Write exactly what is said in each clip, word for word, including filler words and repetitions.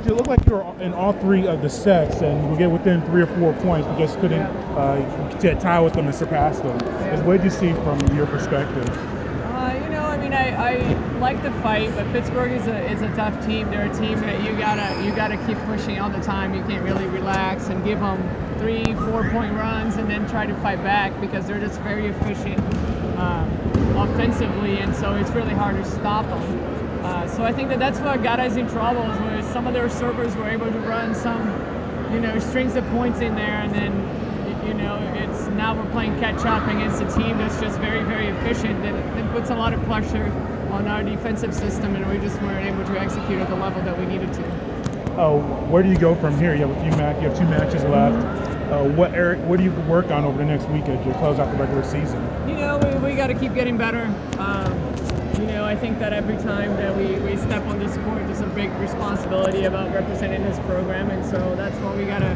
it looked like you were in all three of the sets, and we get within three or four points, but just couldn't uh, get tie with them and surpass them. Yeah. What did you see from your perspective? Uh, you know, I mean, I, I like the fight, but Pittsburgh is a is a tough team. They're a team that you gotta you gotta keep pushing all the time. You can't really relax and give them three, four point runs and then try to fight back because they're just very efficient um, offensively, and so it's really hard to stop them. Uh, so I think that that's what got us in trouble, where some of their servers were able to run some, you know, strings of points in there, and then, you know, it's now we're playing catch up against a team that's just very, very efficient. That it puts a lot of pressure on our defensive system, and we just weren't able to execute at the level that we needed to. Oh, where do you go from here? You have a few match, you have two matches left. Uh, what area, what do you work on over the next week as you close out the regular season? You know, we, we got to keep getting better. Um, You know, I think that every time that we, we step on this court, there's a big responsibility about representing this program, and so that's what we gotta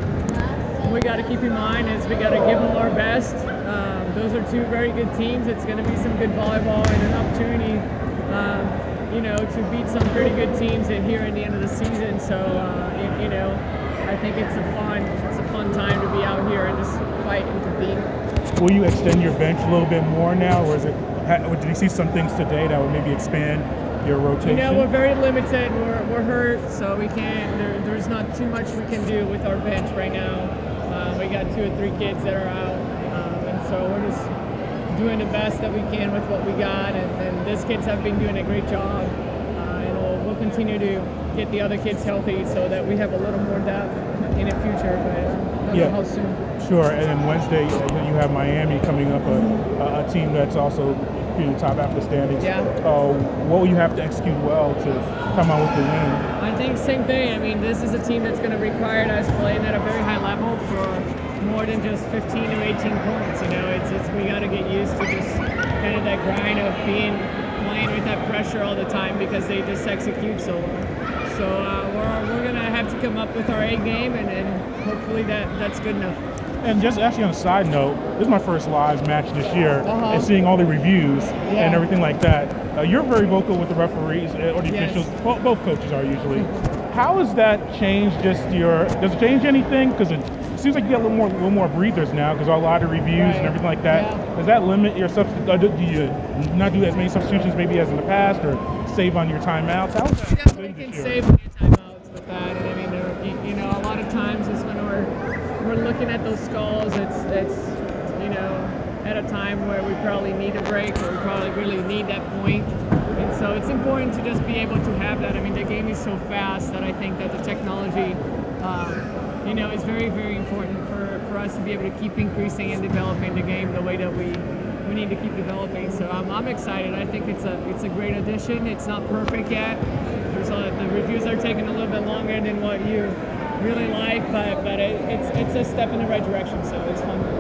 we gotta keep in mind is we gotta give them our best. Um, those are two very good teams. It's going to be some good volleyball and an opportunity, um, you know, to beat some pretty good teams in here at the end of the season. So, uh, you, you know, I think it's a fun it's a fun time to be out here and just fight and compete. Will you extend your bench a little bit more now, or is it? Did you see some things today that would maybe expand your rotation? You know, we're very limited. We're, we're hurt, so we can't. There, there's not too much we can do with our bench right now. Uh, we got two or three kids that are out, um, and so we're just doing the best that we can with what we got. And, and these kids have been doing a great job, uh, and we'll, we'll continue to get the other kids healthy so that we have a little more depth in the future. But uh, I don't yeah. know how soon. Sure, and then Wednesday uh, you have Miami coming up, a, a team that's also in the top half of the standings. Yeah. Uh, what will you have to execute well to come out with the win? I think same thing. I mean, this is a team that's going to require us playing at a very high level for more than just fifteen or eighteen points. You know, it's, it's we got to get used to just kind of that grind of being playing with that pressure all the time because they just execute so well. So uh, we're, we're going to have to come up with our A game, and, and hopefully that, that's good enough. And just actually on a side note, this is my first live match this year, uh-huh. and seeing all the reviews yeah. and everything like that. Uh, you're very vocal with the referees or the yes. officials. Well, both coaches are usually. How has that changed just your, does it change anything? Because it seems like you get a little more, little more breathers now because a lot of reviews right. and everything like that. Yeah. Does that limit your substitution? Do you not do as many substitutions maybe as in the past, or save on your timeouts? How is that? You definitely can save on your timeouts with that. And I mean, there, you know, a lot of times it's when we're we're looking at those stalls. It's it's you know at a time where we probably need a break or we probably really need that point. And so it's important to just be able to have that. I mean, the game is so fast that I think that the technology, um, you know, is very, very important for, for us to be able to keep increasing and developing the game the way that we we need to keep developing. So I'm, I'm excited. I think it's a it's a great addition. It's not perfect yet. There's a, the reviews are taking a little bit longer than what you really like, but but it, it's it's a step in the right direction. So it's fun.